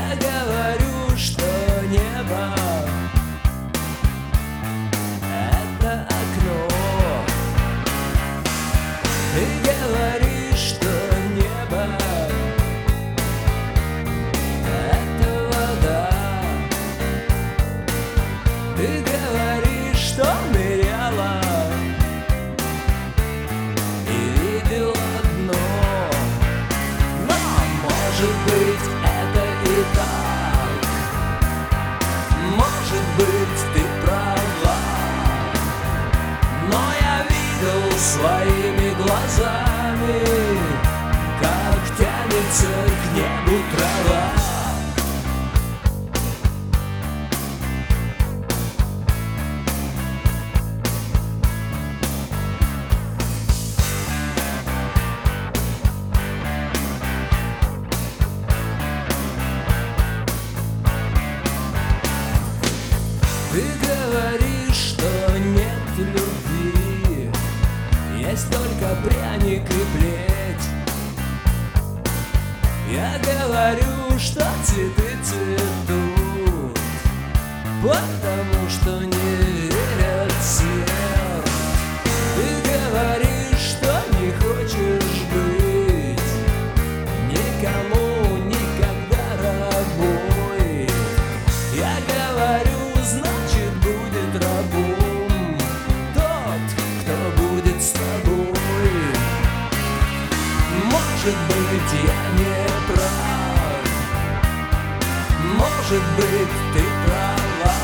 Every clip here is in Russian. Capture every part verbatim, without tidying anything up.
Я говорю, что небо — это окно. Ты говоришь, что небо — это вода. Ты говоришь, что ныряла и видела дно. Но, может быть, это и так. Может быть, ты права. Но я видел своими глазами, как тянется к небу трава. Ты говоришь, что нет любви, есть только пряник и плеть. Я говорю, что цветы цветут, потому что не верят в свет. Ты говоришь, что не хочешь быть никому никогда рабой. Я говорю, значит, будет рабом тот, кто будет с тобой. Может быть, я не прав, может быть, ты права.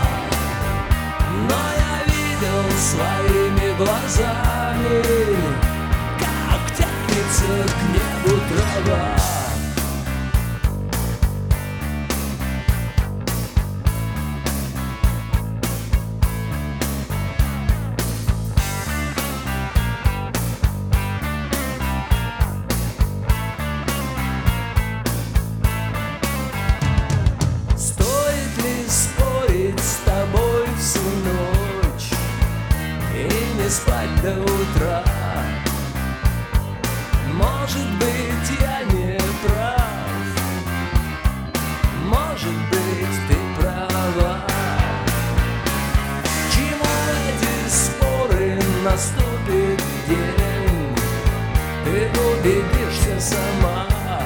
Но я видел своими глазами, как тянется к небу трава. Стоит ли спорить с тобой всю ночь и не спать до утра? Может быть, я не прав, может быть, ты права. Чему эти споры? Наступит день, ты убедишься сама.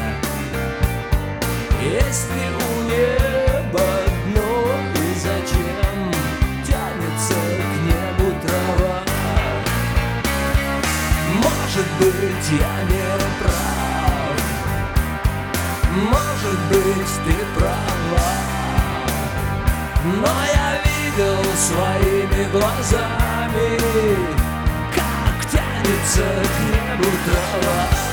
Есть ли у неба дно и зачем тянется к небу трава? Может быть, я не прав, может быть, ты права. Но я видел своими глазами, как тянется к небу трава.